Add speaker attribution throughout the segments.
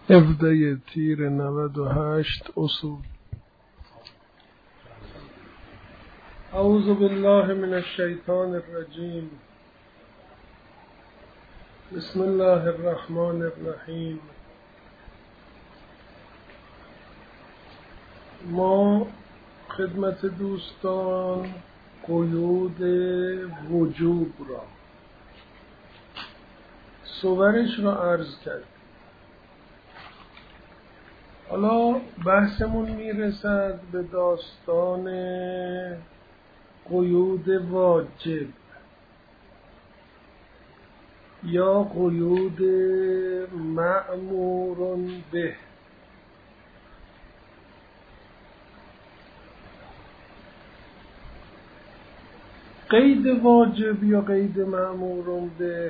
Speaker 1: 17 تیر 98 اصول. اعوذ بالله من الشیطان الرجیم. بسم الله الرحمن الرحیم. ما خدمت دوستان قیود وجوب را صورش را عرض کرد. حالا بحثمون میرسد به داستان قیود واجب یا قیود مأمور به. قید واجب یا قید مأمور به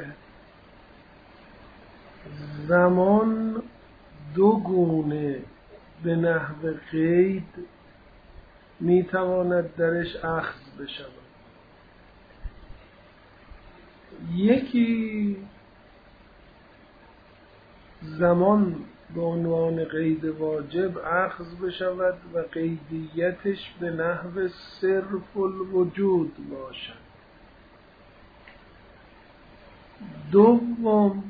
Speaker 1: زمان دو گونه به نحو قید میتواند درش اخذ بشود. یکی زمان به عنوان قید واجب اخذ بشود و قیدیتش به نحو صرف الوجود باشد. دوم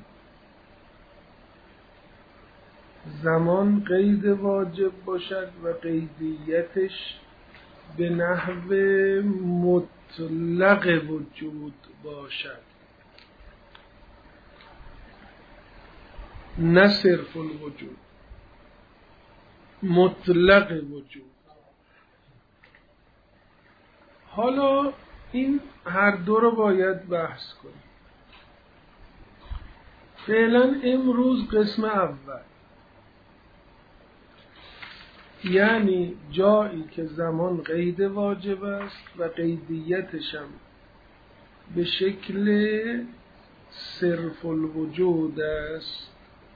Speaker 1: زمان قید واجب باشد و قیدیتش به نحو مطلق وجود باشد، نه صرف الوجود، مطلق وجود. حالا این هر دو رو باید بحث کنیم. فعلا امروز قسم اول، یعنی جایی که زمان قید واجب است و قیدیتش هم به شکل صرف الوجود است،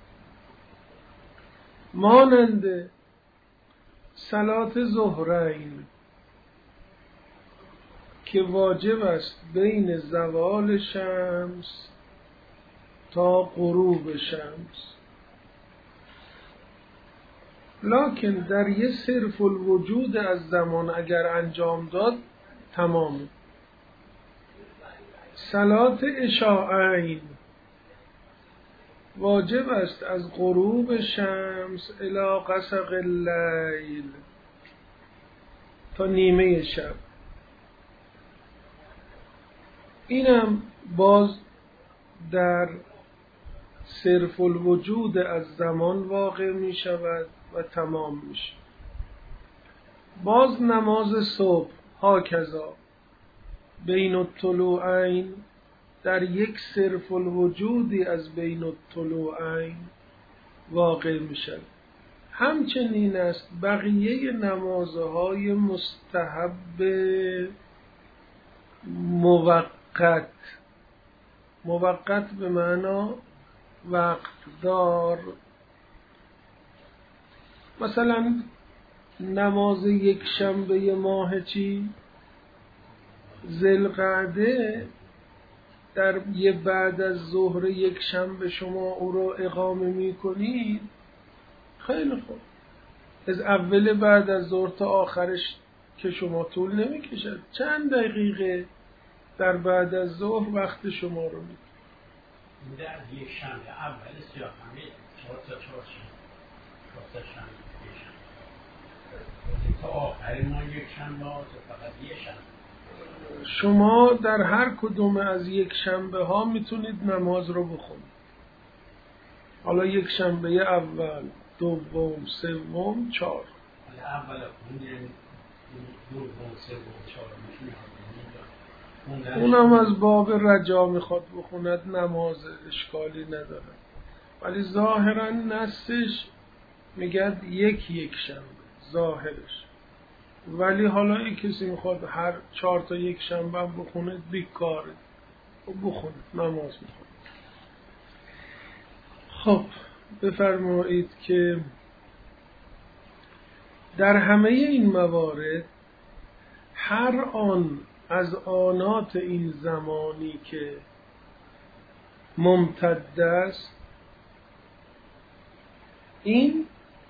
Speaker 1: مانند صلاة ظهرین که واجب است بین زوال شمس تا غروب شمس، لکن در یه صرف الوجود از زمان اگر انجام داد تمامه. صلاة عشاءین واجب است از غروب شمس الی غسق اللیل تا نیمه شب. اینم باز در صرف الوجود از زمان واقع می شود و تمام میشه. باز نماز صبح هاکذا بین الطلوعین در یک صرف الوجودی از بین الطلوعین واقع میشه. همچنین است بقیه نمازهای مستحب موقت به معنا وقت دار. مثلا نماز یک شنبه ماه ذوالقعده در یه بعد از ظهر یک شنبه شما او رو اقامه می کنید، خیلی خوب، از اول بعد از ظهر تا آخرش که شما طول نمی کشد، چند دقیقه در بعد از ظهر وقت شما رو می کنید.
Speaker 2: در یک شنبه اول سیاه‌فهمی 4 تا شنبه تا آخر ما یک شنبه ها فقط یک شنبه.
Speaker 1: شما در هر کدوم از یک شنبه ها میتونید نماز رو بخونید. حالا یک شنبه اول، دوم، سوم، 4.
Speaker 2: اول دوم، سوم، 4
Speaker 1: اونم از باب رجا میخواد بخوند، نماز اشکالی نداره، ولی ظاهرا نصش میگد یک شنبه ظاهرش. ولی حالا این کسی میخواد هر 4 تا یک شنبه هم بخونه بیکاره، بخونه، نماز میخونه. خب بفرمایید که در همه این موارد هر آن از آنات این زمانی که ممتد است این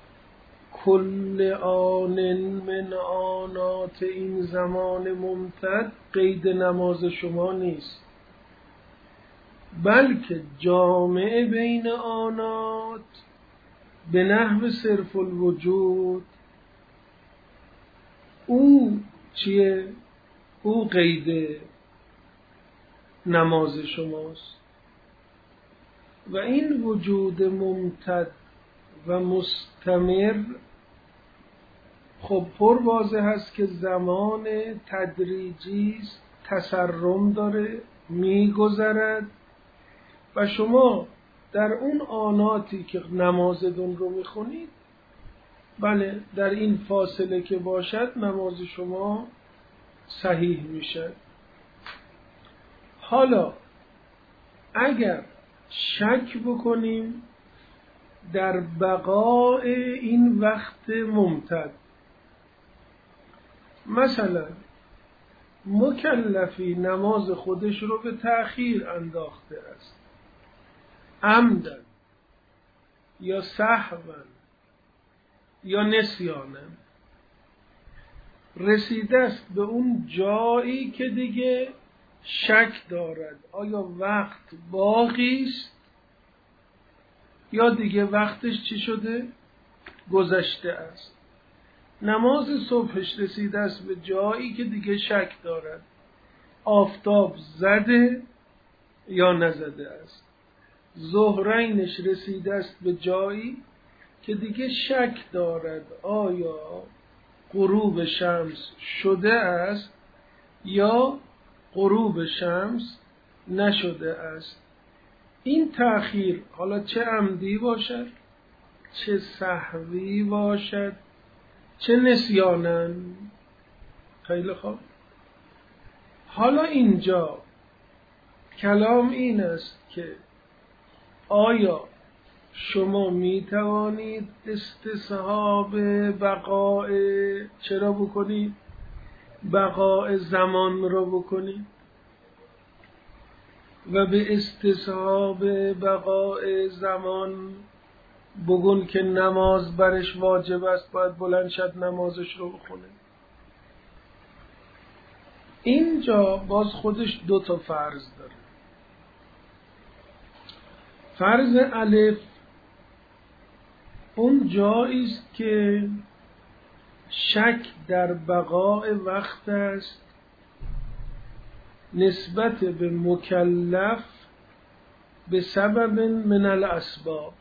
Speaker 1: کل آن من آنات این زمان ممتد قید نماز شما نیست، بلکه جامع بین آنات به نحو صرف الوجود او چیه؟ او قید نماز شماست. و این وجود ممتد و مستمر خب پر واضح هست که زمان تدریجی است، تسرم داره، میگذرد و شما در اون آناتی که نمازتون رو میخونید، بله در این فاصله که باشد نماز شما صحیح میشه. حالا اگر شک بکنیم در بقاء این وقت ممتد، مثلا مکلفی نماز خودش رو به تأخیر انداخته است، عمدن یا سهوا یا نسیانا، رسیده است به اون جایی که دیگه شک دارد آیا وقت باقی است یا دیگه وقتش چی شده؟ گذشته است. نماز صبحش رسیده است به جایی که دیگه شک دارد آفتاب زده یا نزده است. ظهرینش رسیده است به جایی که دیگه شک دارد آیا غروب شمس شده است یا غروب شمس نشده است. این تأخیر حالا چه عمدی باشد، چه سهوی باشد، چه نسیانا. خیلی خوب. حالا اینجا کلام این است که آیا شما می توانید استصحاب بقاء چرا بکنید؟ بقاء زمان را بکنید و به استصحاب بقاء زمان بگون که نماز برش واجب است، باید بلند شد نمازش رو بخونه. اینجا باز خودش دو تا فرض داره. فرض الف اون جایی است که شک در بقاء وقت است نسبت به مکلف به سبب من الاسباب،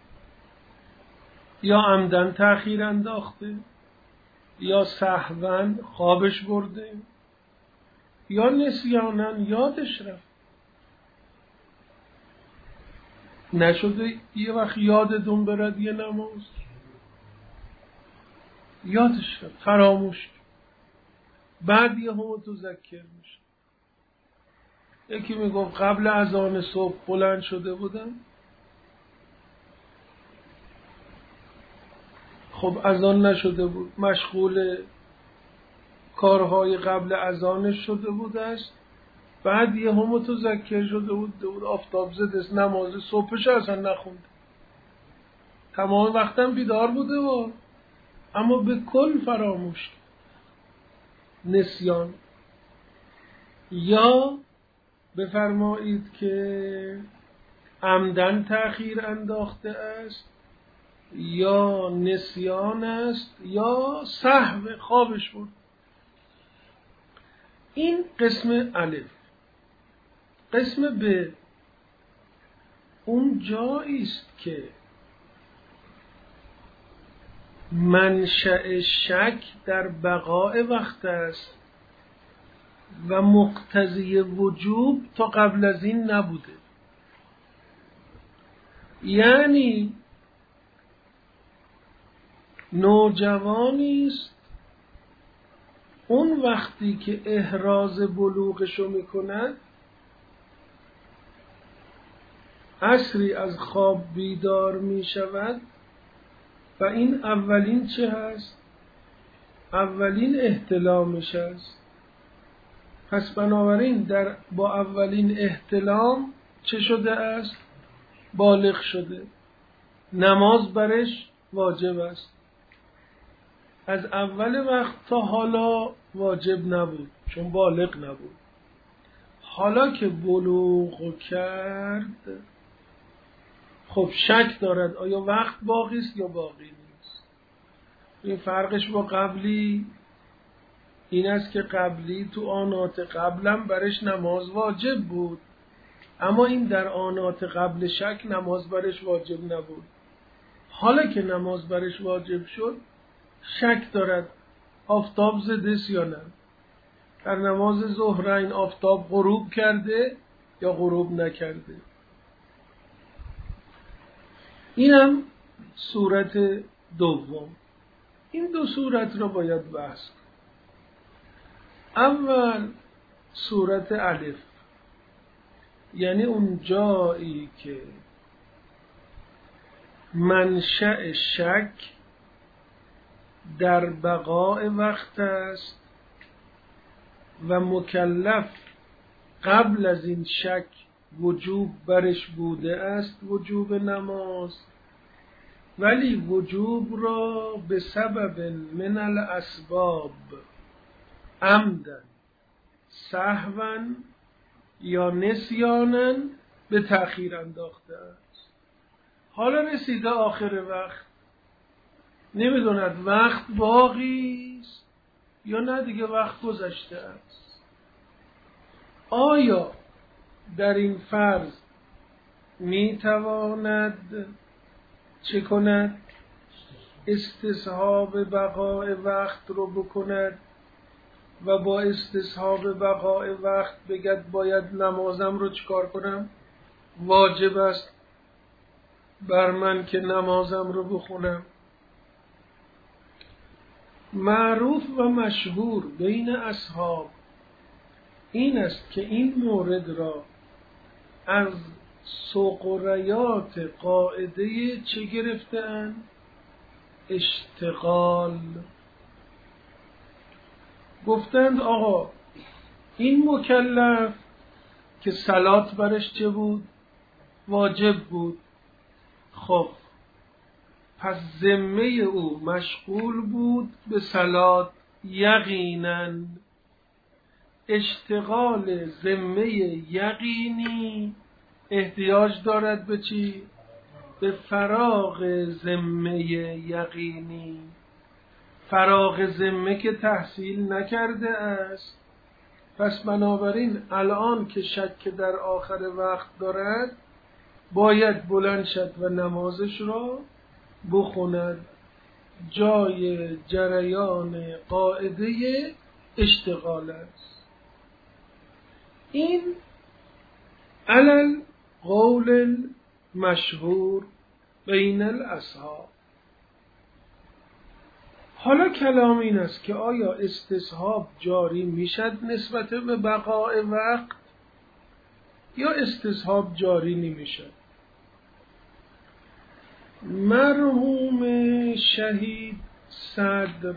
Speaker 1: یا عمدن تأخیر انداخته، یا سهوا خوابش برده، یا نسیانا یادش رفت. نشده یه وقت یادتون برد یه نماز، یادش رفت، فراموش، بعد یه هم متذکر میشه. یکی میگفت قبل اذان صبح بلند شده بودم، خب اذان نشده بود، مشغول کارهای قبل اذانش شده بود است، بعد یه هم متذکر شده بود آفتاب زده است، نماز صبحش اصلا نخونده، تمام وقتم بیدار بوده و اما به کل فراموش، نسیان. یا بفرمایید که عمدن تأخیر انداخته است، یا نسیان است، یا سهو خوابش بود. این قسم الف. قسم ب اون جایی است که منشأ شک در بقاء وقت است و مقتضی وجوب تا قبل از این نبوده. یعنی نوجوانی است اون وقتی که احراز بلوغشو میکند عصری از خواب بیدار میشود و این اولین چه هست؟ اولین احتلامش هست. پس بنابراین با اولین احتلام چه شده است؟ بالغ شده. نماز برش واجب است. از اول وقت تا حالا واجب نبود چون بالغ نبود. حالا که بلوغ کرد خب شک دارد آیا وقت باقی است یا باقی نیست. این فرقش با قبلی این است که قبلی تو آنات قبلم برش نماز واجب بود، اما این در آنات قبل شک نماز برش واجب نبود. حالا که نماز برش واجب شد شک دارد آفتاب زده است یا نه. در نماز ظهرین آفتاب غروب کرده یا غروب نکرده. اینم صورت دوم. این دو صورت را باید بحث کنیم. اول صورت الف، یعنی اون جایی که منشأ شک در بقاء وقت است و مکلف قبل از این شک وجوب برش بوده است وجوب نماز، ولی وجوب را به سبب من الاسباب عمدن سهوا یا نسیانا به تأخیر انداخته است. حالا رسیده آخر وقت، نمیدوند وقت باقی است یا نه دیگه وقت گذشته است. آیا در این فرض میتواند چه کند؟ استصحاب بقاء وقت رو بکند و با استصحاب بقاء وقت بگد باید نمازم رو چیکار کنم؟ واجب است بر من که نمازم رو بخونم. معروف و مشهور بین اصحاب این است که این مورد را از سقریات قاعده چه گرفته‌اند؟ اشتغال. گفتند آقا این مکلف که صلات برش چه بود؟ واجب بود. خب پس ذمه او مشغول بود به صلات یقیناً. اشتغال ذمه یقینی احتیاج دارد به چی؟ به فراغ ذمه یقینی. فراغ ذمه که تحصیل نکرده است، پس بنابراین الان که شک در آخر وقت دارد باید بلند شد و نمازش را بخوند. جای جریان قاعده اشتغال است. این علل قول مشهور بین الاصحاب. حالا کلام این است که آیا استصحاب جاری میشد نسبت به بقاء وقت یا استصحاب جاری نمیشد؟ مرحوم شهید صدر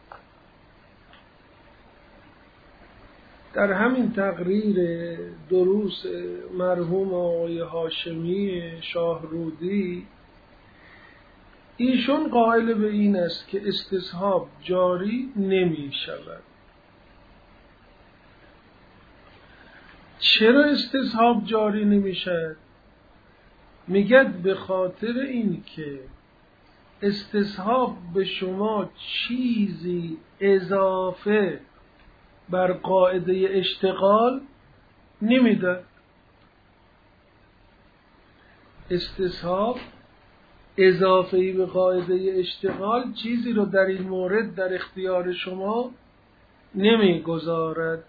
Speaker 1: در همین تقریر دروس مرحوم آقای هاشمی شاهرودی ایشون قائل به این است که استصحاب جاری نمی شود. چرا استصحاب جاری نمی شود؟ میگد به خاطر این که استصحاب به شما چیزی اضافه بر قاعده اشتغال نمیده. استصحاب اضافه‌ای به قاعده اشتغال چیزی رو در این مورد در اختیار شما نمیگذارد.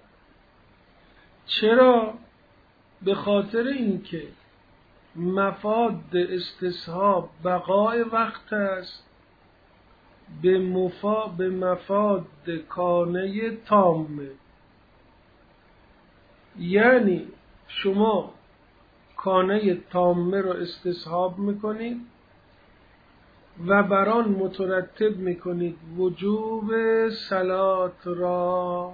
Speaker 1: چرا؟ به خاطر اینکه مفاد استصحاب بقاء وقت است به مفاد کانه تامه. یعنی شما کانه تامه رو استصحاب میکنید و بر آن مترتب میکنید وجوب صلات را.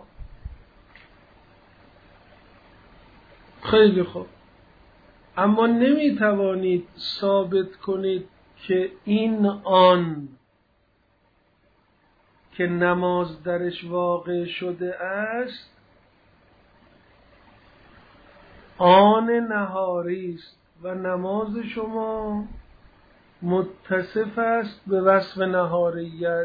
Speaker 1: خیلی خوب، اما نمیتوانید ثابت کنید که این آن که نماز درش واقع شده است آن نهاری است و نماز شما متصف است به وصف نهاریت.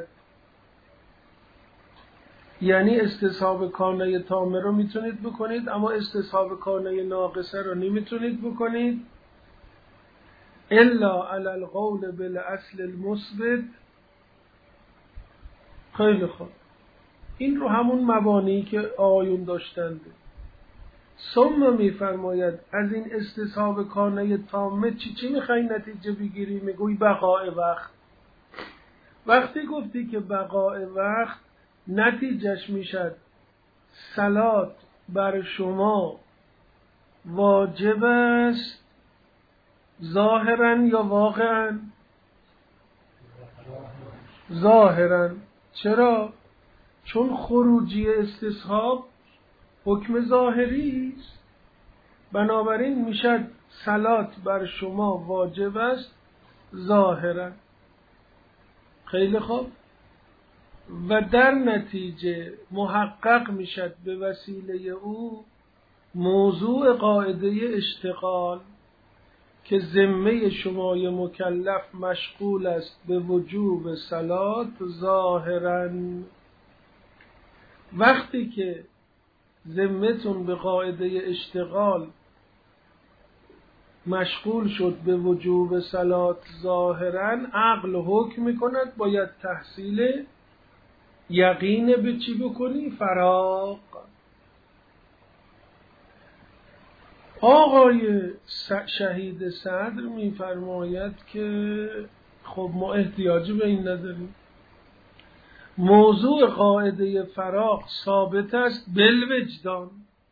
Speaker 1: یعنی استصحاب کانه تامه رو میتونید بکنید، اما استصحاب کانه ناقصه رو نمیتونید بکنید الا علی القول بالاصل المثبت. خیلی خوب، این رو همون مبانی که آقایون داشتند. ثم میفرماید از این استصحاب کانه تامه چی میخوای نتیجه بگیری؟ میگوی بقاء وقت. وقتی گفتی که بقاء وقت نتیجهش میشد صلات بر شما واجب است ظاهرا یا واقعا؟ ظاهرا. چرا؟ چون خروجی استصحاب حکم ظاهری است، بنابراین میشد صلات بر شما واجب است ظاهرا. خیلی خوب، و در نتیجه محقق میشد به وسیله او موضوع قاعده اشتغال که ذمه شمای مکلف مشغول است به وجوب صلات ظاهرا. وقتی که ذمتون به قاعده اشتغال مشغول شد به وجوب صلات ظاهرا، عقل حکم میکند باید تحصیل یقین به چی بکنی؟ فراغ. آقای شهید صدر میفرماید که خب ما احتیاجی به این نداریم، موضوع قاعده فراغ ثابت است بالوجدان،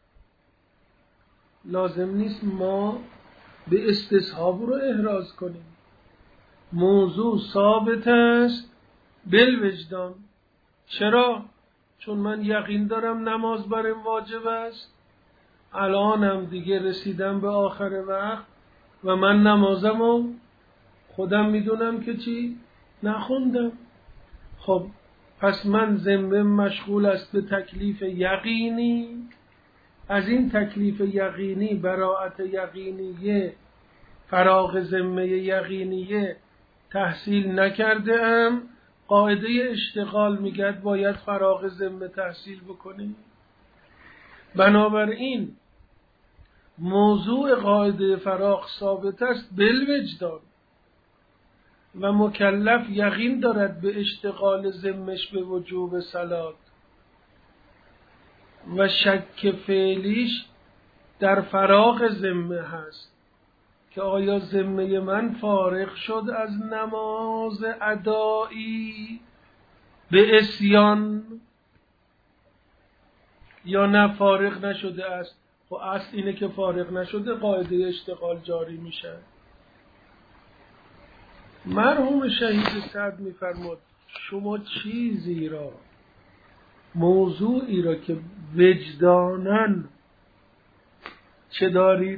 Speaker 1: لازم نیست ما به استصحاب رو احراز کنیم. موضوع ثابت است بالوجدان. چرا؟ چون من یقین دارم نماز برم واجب است، الانم دیگه رسیدم به آخر وقت و من نمازمو خودم میدونم که چی؟ نخوندم. خب پس من ذمه مشغول است به تکلیف یقینی، از این تکلیف یقینی براءت یقینیه فراغ ذمه یقینیه تحصیل نکرده ام، قاعده اشتغال میگه باید فراغ ذمه تحصیل بکنی. بنابراین موضوع قاعده فراغ ثابت است بالوجدان و مکلف یقین دارد به اشتغال ذمش به وجوب صلات و شک فعلیش در فراغ ذمه هست که آیا ذمه من فارغ شد از نماز ادایی به عصیان یا نه فارغ نشده است. خب اصل اینه که فارغ نشده، قاعده اشتغال جاری میشه. مرحوم شهید صدر میفرماد شما چیزی را، موضوعی را که وجداناً چه دارید؟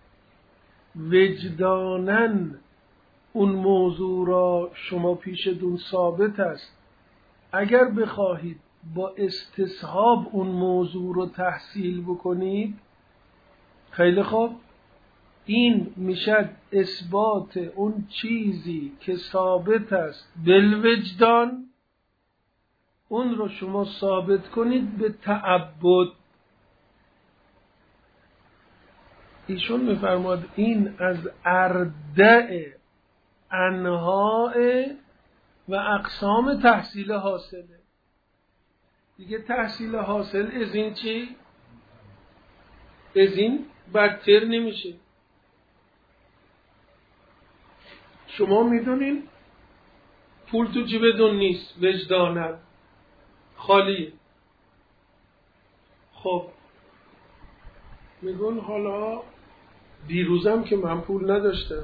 Speaker 1: وجداناً اون موضوع را شما پیشتون ثابت است، اگر بخواهید با استصحاب اون موضوع رو تحصیل بکنید، خیلی خوب، این میشد اثبات اون چیزی که ثابت است بالوجدان، اون رو شما ثابت کنید به تعبد. ایشون میفرماد این از اردع انواع و اقسام تحصیل حاصله. دیگه تحصیل حاصل از این چی؟ از این بدتر نمیشه. شما میدونین پول تو جیبتون نیست، وجدانت خالیه. خب میگون حالا دیروزم که من پول نداشتم،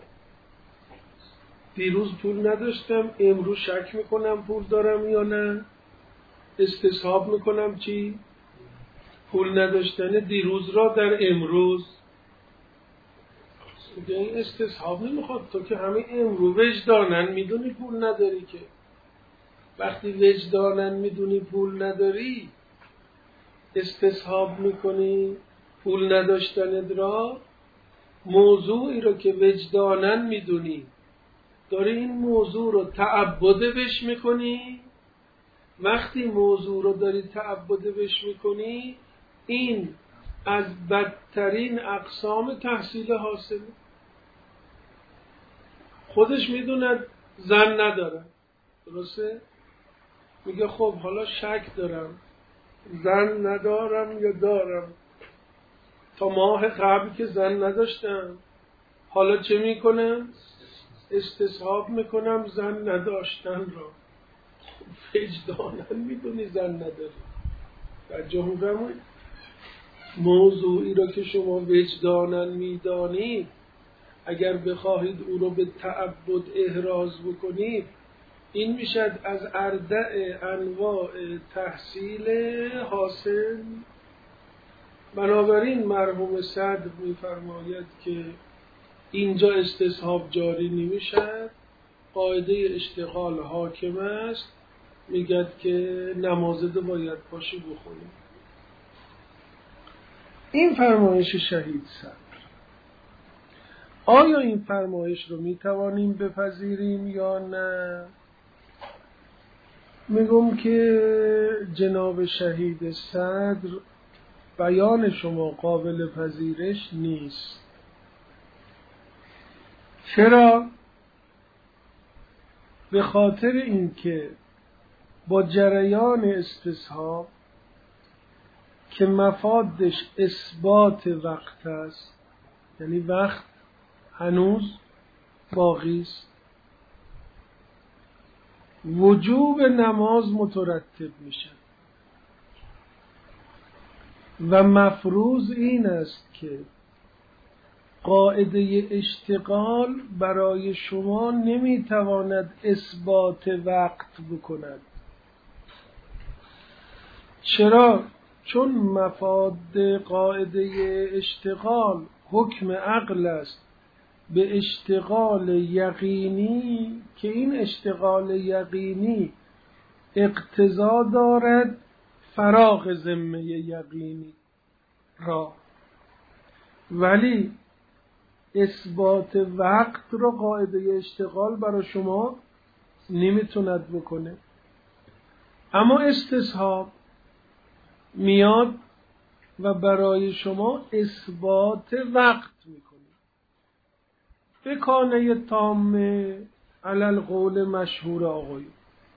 Speaker 1: دیروز پول نداشتم، امروز شک میکنم پول دارم یا نه، استصحاب میکنم چی؟ پول نداشتن دیروز را در امروز. میگه این استصحاب نمیخواد، تو که همه امرو وجدانن میدونی پول نداری که. وقتی وجدانن میدونی پول نداری استصحاب میکنی پول نداشتنت را، موضوعی رو که وجدانن میدونی داری این موضوع رو تعبده بش میکنی. وقتی موضوع رو داری تعبده بش میکنی این از بدترین اقسام تحصیل حاصله. خودش میدوند زن ندارم، درسته؟ میگه خب حالا شک دارم زن ندارم یا دارم، تا ماه قبل که زن نداشتم، حالا چه میکنم؟ استصحاب میکنم زن نداشتن را. وجدانن میدونی زن نداری. در جمعه موضوعی را که شما وجدانن میدانید اگر بخواهید او رو به تعبد احراز بکنید این میشد از اردع انواع تحصیل حاصل. بنابراین مرحوم صدر میفرماید که اینجا استصحاب جاری نمیشد، قاعده اشتغال حاکم است، میگد که نمازده باید پاشی بخونیم. این فرمایش شهید صدر. آیا این فرمایش رو میتوانیم بپذیریم یا نه؟ میگم که جناب شهید صدر بیان شما قابل پذیرش نیست. چرا؟ به خاطر اینکه با جریان استصحاب که مفادش اثبات وقت است، یعنی وقت هنوز باقی است، وجوب نماز مترتب میشه و مفروض این است که قاعده اشتغال برای شما نمیتواند اثبات وقت بکند. چرا؟ چون مفاد قاعده اشتغال حکم عقل است به اشتغال یقینی که این اشتغال یقینی اقتضا دارد فراغ ذمه یقینی را، ولی اثبات وقت را قاعده اشتغال برای شما نمیتوند بکنه. اما استصحاب میاد و برای شما اثبات وقت میکنه. به کانه تامه علل قول مشهور آقایون،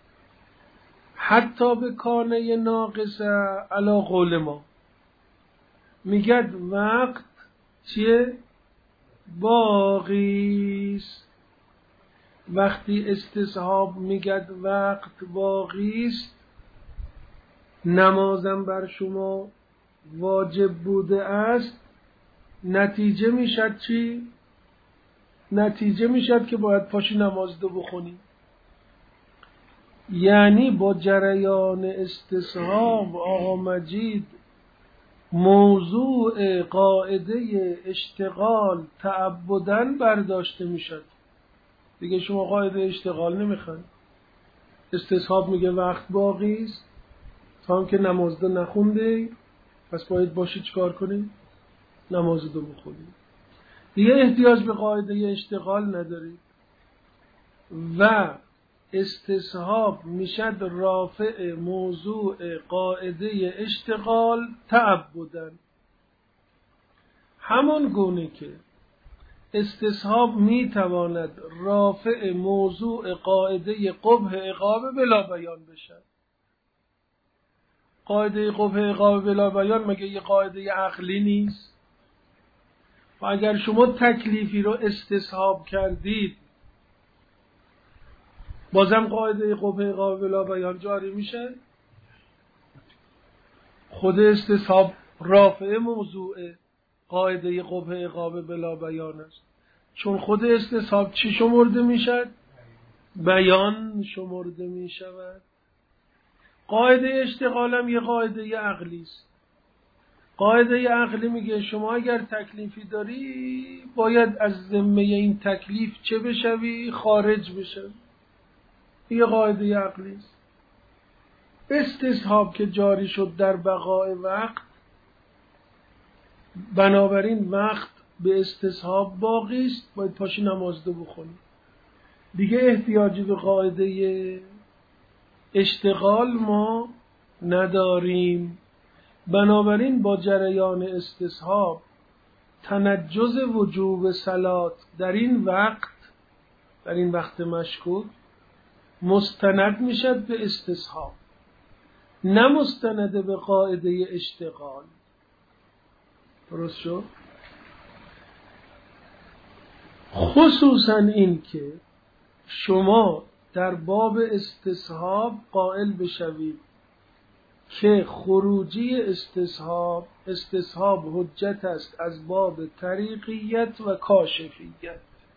Speaker 1: حتی به کانه ناقصه علی قول ما، میگد وقت چیه؟ باقیست. وقتی استصحاب میگد وقت باقیست، نمازم بر شما واجب بوده است، نتیجه میشد چی؟ نتیجه میشد که باید پاشی نماز دو بخونی. یعنی با جریان استصحاب آقا مجید موضوع قاعده اشتغال تعبداً برداشته میشد. دیگه شما قاعده اشتغال نمیخواید. استصحاب میگه وقت باقی است، تا هم که نماز دو نخونده پس باید باشی چیکار کنی؟ نماز دو بخونی. دیگه احتیاج به قاعده اشتغال نداری و استصحاب میشد رافع موضوع قاعده اشتغال تعبداً. همون گونه که استصحاب میتواند رافع موضوع قاعده قبح عقاب بلا بیان بشد. قاعده قبح عقاب بلا بیان مگه یه قاعده عقلی نیست؟ و اگر شما تکلیفی رو استصحاب کردید بازم قاعده قبح عقاب بلا بیان جاری میشه؟ خود استصحاب رافع موضوع قاعده قبح عقاب بلا بیان است، چون خود استصحاب چی شمرده میشد؟ بیان شمرده میشود. قاعده اشتغالم یه قاعده عقلی است. قاعده عقلی میگه شما اگر تکلیفی داری باید از ذمه این تکلیف چه بشوی؟ خارج بشوی. یه قاعده عقلی است. استصحاب که جاری شد در بقای وقت، بنابراین وقت به استصحاب باقی است، باید پاشی نماز رو بخونی. دیگه احتیاجی به قاعده اشتغال ما نداریم. بنابراین با جریان استصحاب تنجز وجوب صلات در این وقت مشکوک مستند میشد به استصحاب، نه مستند به قاعده اشتغال. درست شد؟ خصوصا این که شما در باب استصحاب قائل بشوید که خروجی استصحاب حجت است از باب طریقیت و کاشفیت.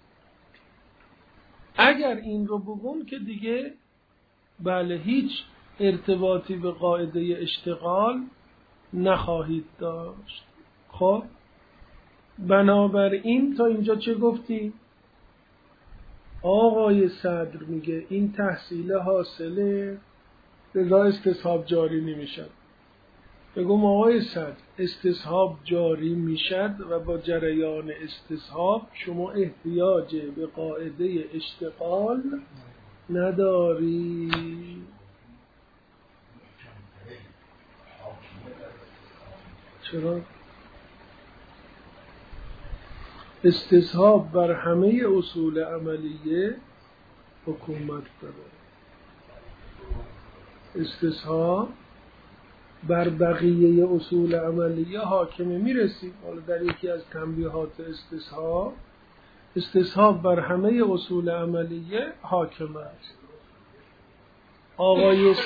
Speaker 1: اگر این رو بگون که دیگه بله هیچ ارتباطی به قاعده اشتغال نخواهید داشت. خب بنابراین تا اینجا چه گفتی؟ آقای صدر میگه این تحصیل حاصله، لذا استصحاب جاری نمیشد. بگم آقای صدر استصحاب جاری میشد و با جریان استصحاب شما احتیاج به قاعده اشتغال نداری. چرا؟ استصحاب بر همه اصول عملیه حکومت داره. استصحاب بر بقیه اصول عملیه حاکمه. میرسیم حالا در یکی از تنبیهات استصحاب بر همه اصول عملیه حاکمه است. آقای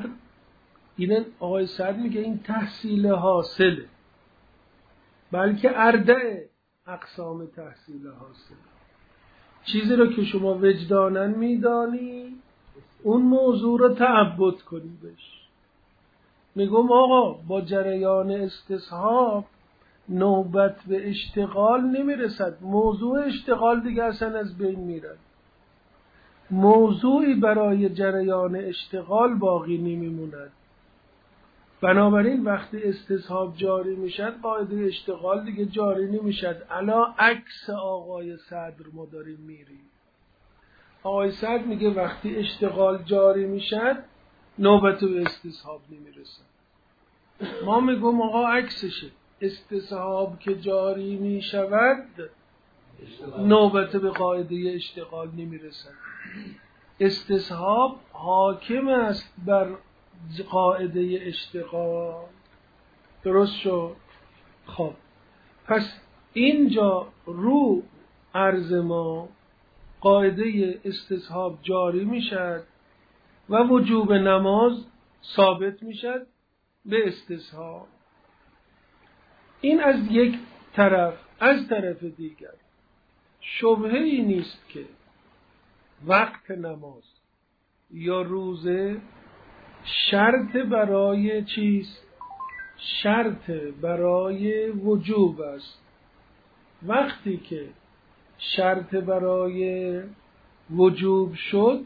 Speaker 1: صدر میگه این تحصیل حاصله، بلکه ارده اقسام تحصیل حاصله. چیزی رو که شما وجداناً میدانی اون موضوع رو تعبد کنی بش. میگم آقا با جریان استصحاب نوبت به اشتغال نمیرسد. موضوع اشتغال دیگه اصلا از بین میرد. موضوعی برای جریان اشتغال باقی نمیموند. بنابراین وقتی استصحاب جاری میشد قاعده اشتغال دیگه جاری نمیشد. الا عکس آقای صدر ما داریم میریم. آقای صدر میگه وقتی اشتغال جاری میشد نوبت به استصحاب نمیرسد. ما میگم آقا عکسشه، استصحاب که جاری میشود نوبت به قاعده اشتغال نمیرسد. استصحاب حاکم است بر قاعده اشتغال. درست شد؟ خب پس اینجا رو عرض ما قاعده استصحاب جاری میشد و وجوب نماز ثابت میشد به استصحاب. این از یک طرف. از طرف دیگر شبهه‌ای نیست که وقت نماز یا روزه شرط برای چیست؟ شرط برای وجوب است. وقتی که شرط برای وجوب شد،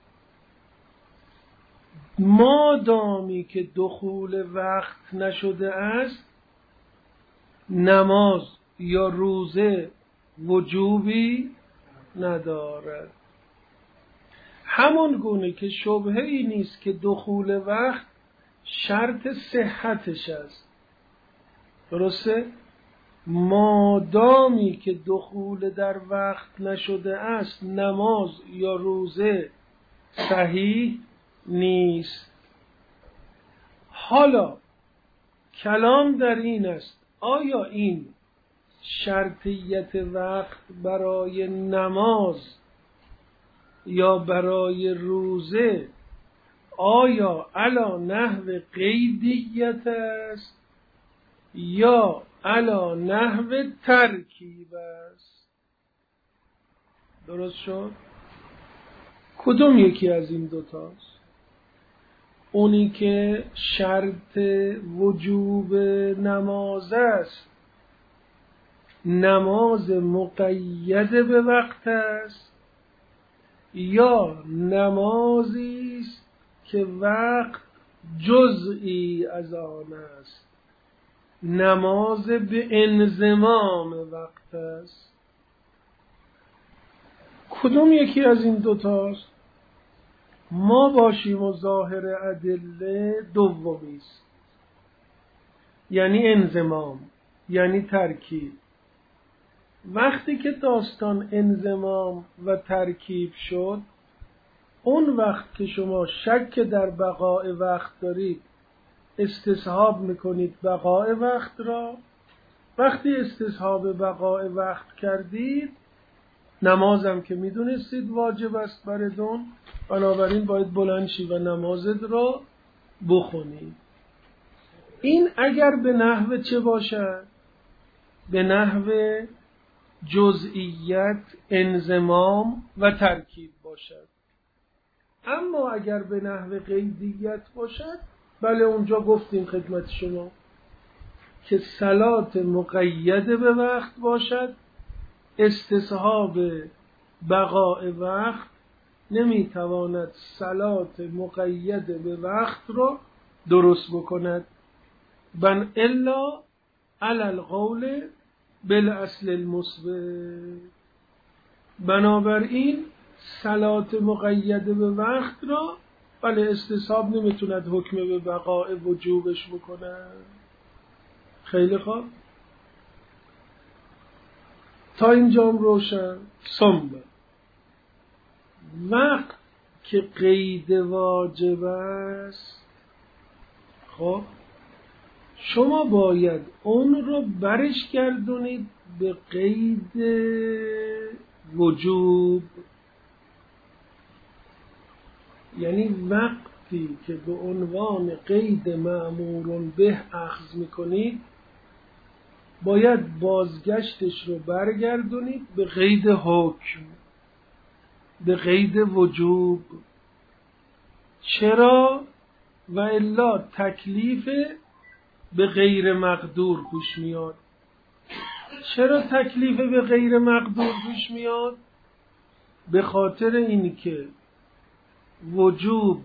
Speaker 1: مادامی که دخول وقت نشده است نماز یا روزه وجوبی ندارد. همون گونه که شبهه‌ای نیست که دخول وقت شرط صحتش است. درسته؟ مادامی که دخول در وقت نشده است نماز یا روزه صحیح نیست. حالا کلام در این است آیا این شرطیت وقت برای نماز یا برای روزه آیا علی نحو قیدیت است یا علی نحو ترکیب است؟ درست شد؟ کدوم یکی از این دوتاست؟ اونی که شرط وجوب نماز است نماز مقید به وقت است یا نمازی است که وقت جزئی از آن است، نماز به انضمام وقت است. کدوم یکی از این دوتاست؟ ما باشیم و ظاهر ادله دومی است، یعنی انضمام، یعنی ترکیب. وقتی که داستان انضمام و ترکیب شد، اون وقت که شما شک در بقاء وقت دارید استصحاب میکنید بقاء وقت را. وقتی استصحاب بقاء وقت کردید، نمازم که میدونستید واجب است براتون، بنابراین باید بلند شی و نمازت را بخونید. این اگر به نحو چه باشد؟ به نحو جزئیت، انضمام و ترکیب باشد. اما اگر به نحو قیدیت باشد، بله اونجا گفتیم خدمت شما که صلات مقید به وقت باشد، استصحاب بقاء وقت نمیتواند صلات مقید به وقت را درست بکند، بن الا علی القول بالاصل المثبت. بنابراین صلات مقید به وقت را بله استصحاب نمیتوند حکم به بقاء وجوبش بکند. خیلی خوب، تا اینجام روشن. ثم وقت که قید واجب است، خب شما باید اون رو برش گردونید به قید وجوب. یعنی وقتی که به عنوان قید مأمور به اخذ میکنید، باید بازگشتش رو برگردونید به قید حکم، به قید وجوب. چرا؟ و الا تکلیف به غیر مقدور پیش میاد. چرا تکلیف به غیر مقدور پیش میاد؟ به خاطر این که وجوب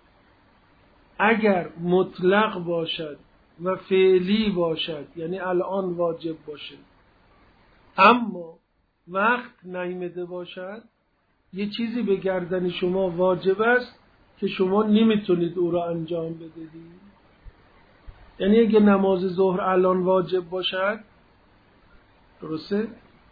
Speaker 1: اگر مطلق باشد و فعلی باشد، یعنی الان واجب باشد، اما وقت نیامده باشد، یه چیزی به گردن شما واجب است که شما نمیتونید او را انجام بدهید. یعنی اگه نماز ظهر الان واجب باشد، درسته؟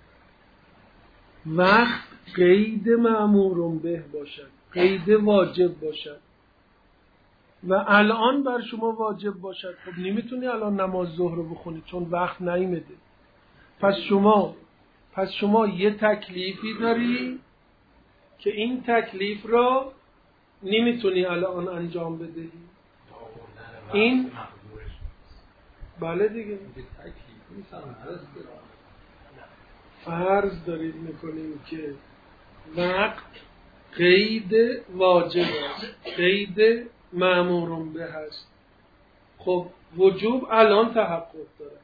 Speaker 1: وقت قید مأمور به باشد، قید واجب باشد و الان بر شما واجب باشد، خب نمیتونی الان نماز ظهر رو بخونید چون وقت نیامده. پس شما یه تکلیفی داری که این تکلیف را نمیتونی الان انجام بدهی. این بله دیگه فرض دارید میکنیم که وقت قید واجب است، قید مأمور به هست. خب وجوب الان تحقق داره،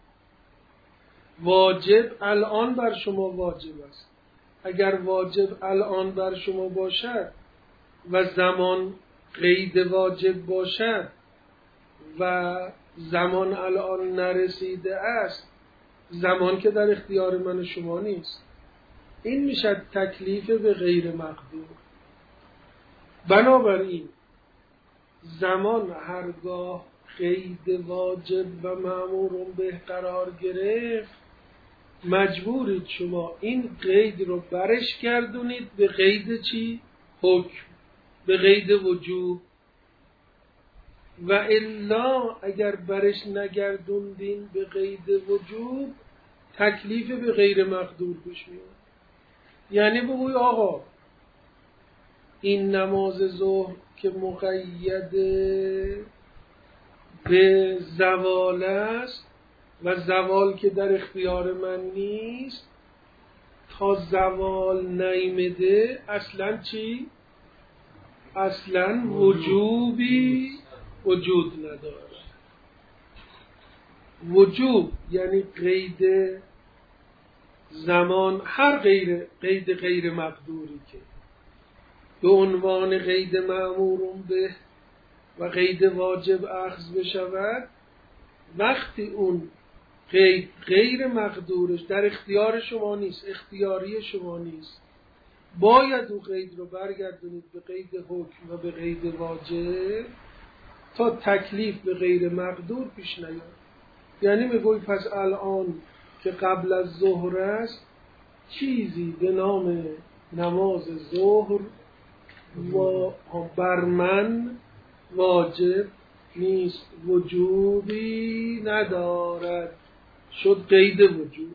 Speaker 1: واجب الان بر شما واجب است. اگر واجب الان بر شما باشد و زمان قید واجب باشد و زمان الان نرسیده است، زمان که در اختیار من شما نیست، این میشه تکلیف به غیر مقدور. بنابراین زمان هرگاه قید واجب و مأمور به قرار گرفت، مجبورید شما این قید رو برش گردونید به قید چی؟ حکم، به قید وجوب. و الا اگر برش نگردوندین به قید وجوب، تکلیف به غیر مقدور پیش میاد. یعنی بگوی آقا این نماز ظهر که مقید به زوال است و زوال که در اختیار من نیست، تا زوال نیامده اصلا چی؟ اصلا وجوبی وجود نداره. وجوب یعنی قید زمان، هر قید غیر مقدوری که به عنوان قید مأمورون به و قید واجب اخذ بشود، وقتی اون قید غیر مقدورش در اختیار شما نیست، اختیاری شما نیست، باید اون قید رو برگردونید به قید حکم و به قید واجب تا تکلیف به غیر مقدور پیش نیاد. یعنی میگوی پس الان که قبل از ظهر است، چیزی به نام نماز ظهر و بر من واجب نیست، وجوبی ندارد، شد قید وجوب.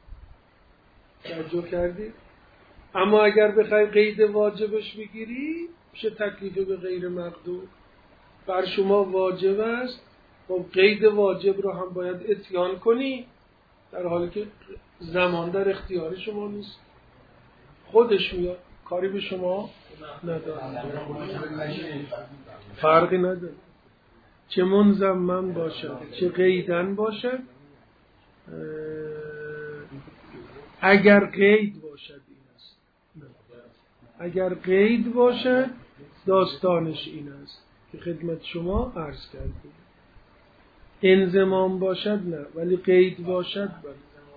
Speaker 1: توجه کردید؟ اما اگر بخوای قید واجبش بگیری میشه تکلیف به غیر مقدور. بر شما واجب است، خب قید واجب رو هم باید اتیان کنی، در حالی که زمان در اختیار شما نیست، خودش میاد، کاری به شما نداره، فرقی نداره چه منضمن باشد چه قیدن باشد. اگر قید باشد این است، اگر قید باشد داستانش این است که خدمت شما عرض کردیم. انضمام باشد نه، ولی قید باشد بله.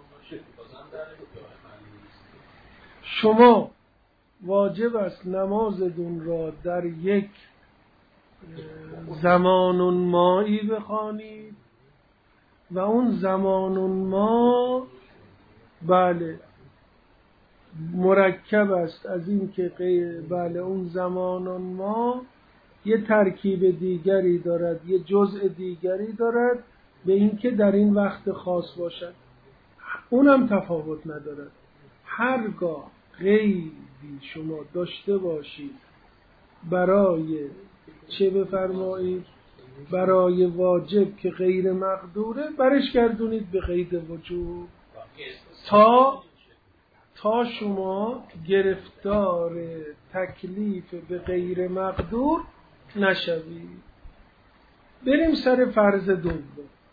Speaker 1: شما واجب است نمازتون را در یک زمان مایی بخوانید و اون زمان ما بله مرکب است از این که بله اون زمان ما یه ترکیب دیگری دارد، یه جزء دیگری دارد به این که در این وقت خاص باشد، اونم تفاوت ندارد. هرگاه قیدی شما داشته باشید برای چه بفرمایید برای واجب که غیر مقدوره، برش گردونید به قید وجوب تا شما گرفتار تکلیف به غیر مقدور نشوید. بریم سر فرض دوم.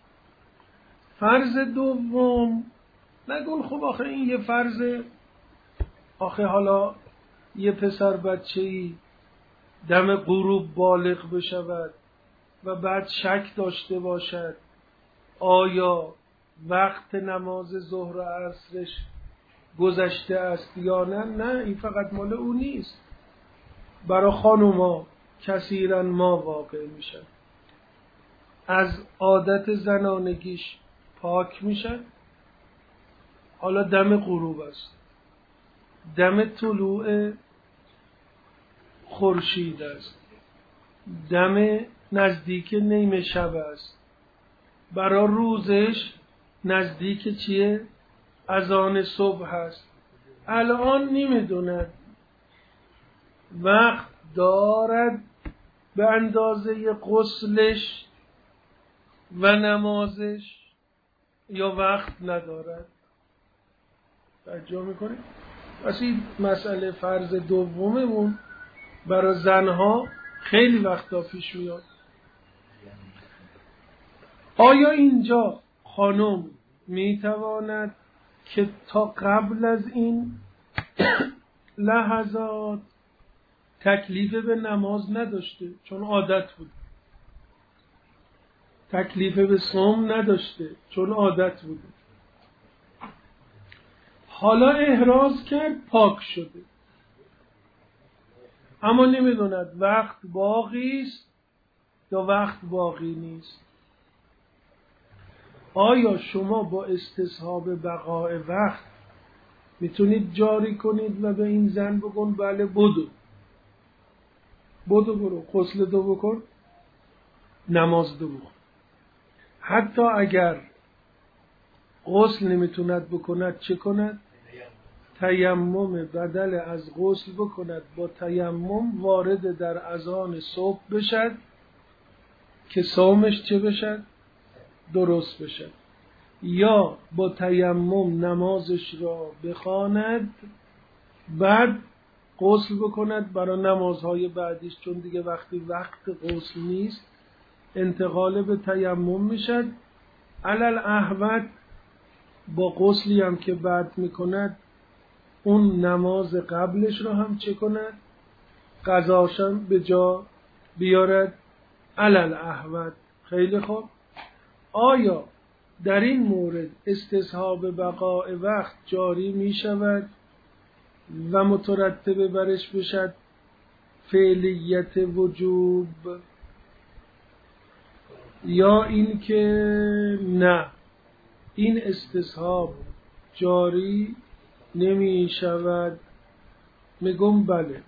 Speaker 1: فرض دوم نگون خب آخه این یه فرض، آخه حالا یه پسر بچه‌ای دم غروب بالغ بشود و بعد شک داشته باشد آیا وقت نماز ظهر و عصرش گذشته است یا نه. نه، این فقط مال او نیست، برای خانوما کثیرا ما واقع میشن، از عادت زنانگیش پاک میشن. حالا دم غروب است، دم طلوع خورشید است، دم نزدیک نیمه شب است، برای روزش نزدیک چیه؟ اذان صبح است. الان نمیدوند وقت دارد به اندازه غسلش و نمازش یا وقت ندارد. توجه میکنید؟ پس این مسئله فرض دوممون برای زنها خیلی وقتا پیش میاد. آیا اینجا خانم میتواند که تا قبل از این لحظات تکلیف به نماز نداشته چون عادت بود، تکلیف به صوم نداشته چون عادت بود، حالا احراز کرد پاک شده، اما نمیدوند وقت باقی است یا وقت باقی نیست. آیا شما با استصحاب بقای وقت میتونید جاری کنید و به این زن بگون بله بدو برو غسل دو بکن، نماز دو بکن. حتی اگر غسل نمیتوند بکند چه کند؟ تیمم بدل از غسل بکند، با تیمم وارد در اذان صبح بشد که صومش چه بشد؟ درست بشد. یا با تیمم نمازش را بخواند، بعد غسل بکند برای نمازهای بعدیش، چون دیگه وقت غسل نیست انتقال به تیمم میشد. علل احوط با غسلی هم که بعد میکند اون نماز قبلش رو هم چه کند؟ قضاشم به جا بیارد. علل احوط. خیلی خوب. آیا در این مورد استصحاب بقاء وقت جاری می شود و مترتب برش بشد فعلیت وجوب، یا این که نه این استصحاب جاری نمی شود؟ میگم بله.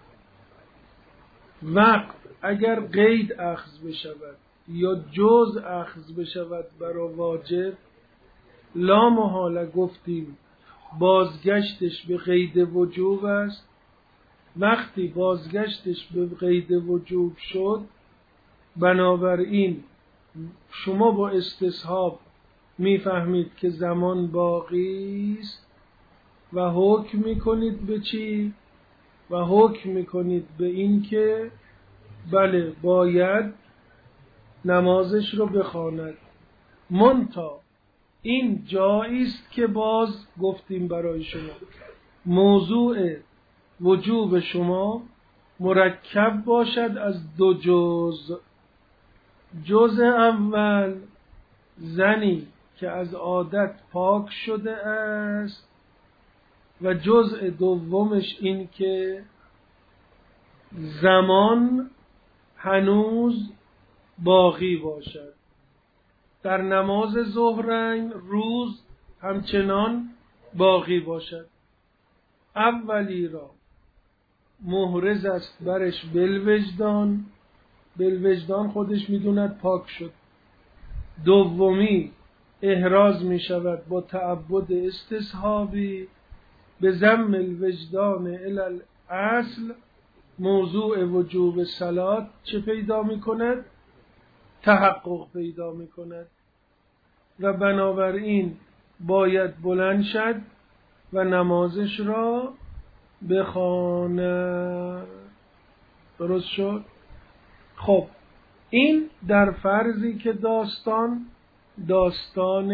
Speaker 1: وقت اگر قید اخذ بشود یا جز اخذ بشود برای واجب، لا محاله گفتیم بازگشتش به قید وجوب است. وقتی بازگشتش به قید وجوب شد، بنابراین شما با استصحاب میفهمید که زمان باقی است و حکم میکنید به چی؟ و حکم میکنید به این که بله باید نمازش رو بخواند. منتها این جایی است که باز گفتیم برای شما موضوع وجوب شما مرکب باشد از دو جزء. جزء اول زنی که از عادت پاک شده است و جزء دومش این که زمان هنوز باقی باشد. در نماز ظهرین روز همچنان باقی باشد. اولی را محرز است برش بالوجدان، بالوجدان خودش میدوند پاک شد. دومی احراز می شود با تعبد استصحابی به ضم الوجدان الی الاصل. موضوع وجوب صلات چه پیدا می کند؟ تحقق پیدا می کند و بنابراین باید بلند شد و نمازش را بخواند. درست شد؟ خب این در فرضی که داستان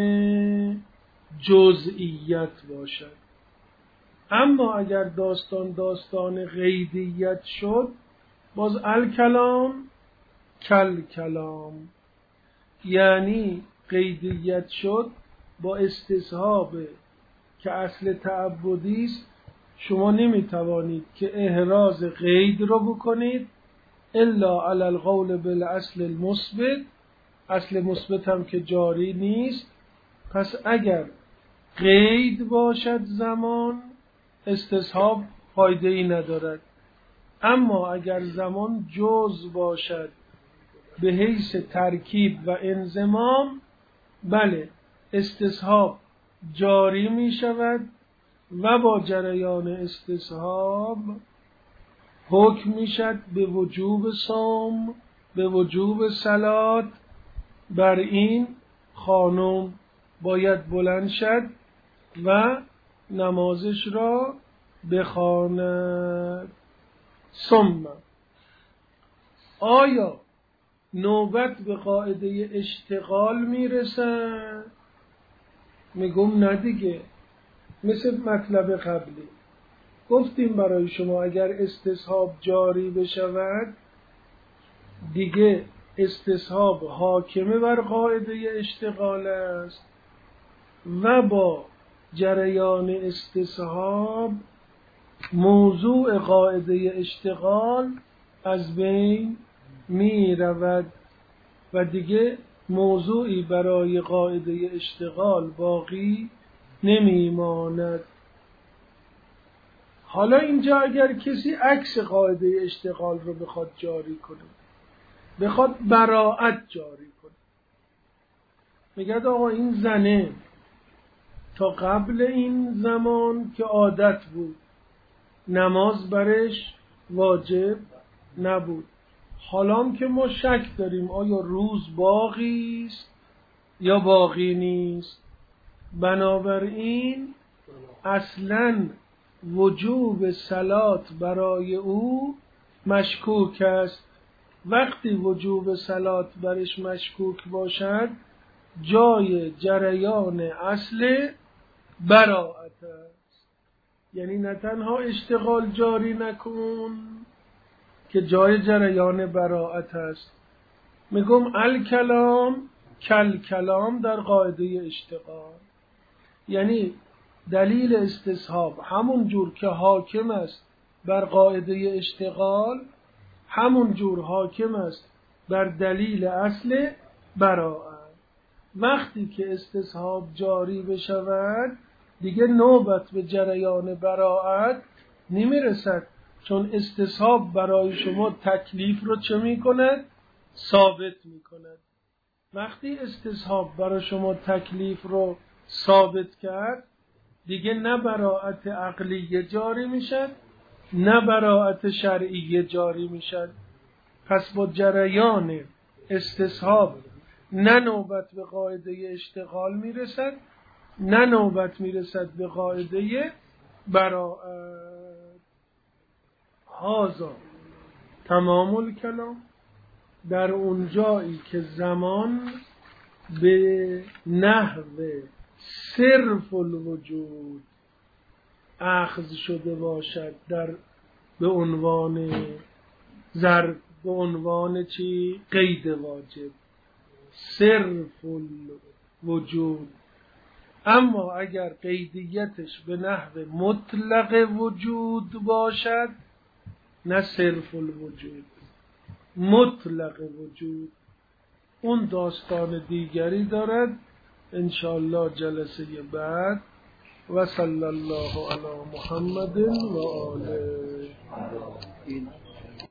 Speaker 1: جزئیت باشد. اما اگر داستان قیدیت شد، باز الکلام کل کلام، یعنی قیدیت شد با استصحاب که اصل تعبدی است. شما نمیتوانید که احراز قید رو بکنید الا علی القول بالاصل المثبت. اصل مثبت هم که جاری نیست. پس اگر قید باشد زمان، استصحاب فایده ای ندارد. اما اگر زمان جز باشد به حیث ترکیب و انضمام، بله استصحاب جاری می شود و با جریان استصحاب حکم می شد به وجوب صوم، به وجوب صلات. بر این خانم باید بلند شد و نمازش را بخواند. ثم آیا نوبت به قاعده اشتغال میرسد؟ میگم نه دیگه. مثل مطلب قبلی گفتیم برای شما اگر استصحاب جاری بشود، دیگه استصحاب حاکمه بر قاعده اشتغال است و با جریان استصحاب موضوع قاعده اشتغال از بین می رود و دیگه موضوعی برای قاعده اشتغال باقی نمی ماند. حالا اینجا اگر کسی عکس قاعده اشتغال رو بخواد جاری کنه، بخواد براءت جاری کنه، میگه آقا این زنه تا قبل این زمان که عادت بود نماز برش واجب نبود، حالا که ما شک داریم آیا روز باقی است یا باقی نیست، بنابراین اصلاً وجوب صلات برای او مشکوک است. وقتی وجوب صلات برش مشکوک باشد جای جریان اصل براءت است. یعنی نه تنها اشتغال جاری نکن که جای جریان براءت است. میگم الکلام کل کلام در قاعده اشتغال، یعنی دلیل استصحاب همون جور که حاکم است بر قاعده اشتغال همون جور حاکم است بر دلیل اصل براءت. وقتی که استصحاب جاری بشود دیگه نوبت به جریان براءت نمیرسد، چون استصحاب برای شما تکلیف رو چه میکند؟ ثابت میکند. وقتی استصحاب برای شما تکلیف رو ثابت کرد دیگه نه براءت عقلی جاری میشد نه براءت شرعی جاری میشد. پس با جریان استصحاب نه نوبت به قاعده اشتغال میرسد نه نوبت میرسد به قاعده براءت. هذا تمام الکلام. در اون جایی که زمان به نحو صرف الوجود اخذ شده باشد در به عنوان ظرف، به عنوان چی؟ قید واجب، صرف الوجود. اما اگر قیدیتش به نحو مطلق وجود باشد، نه صرف الوجود، مطلق وجود، اون داستان دیگری دارد. انشاءالله جلسه بعد. و صلی الله علی محمد و آله.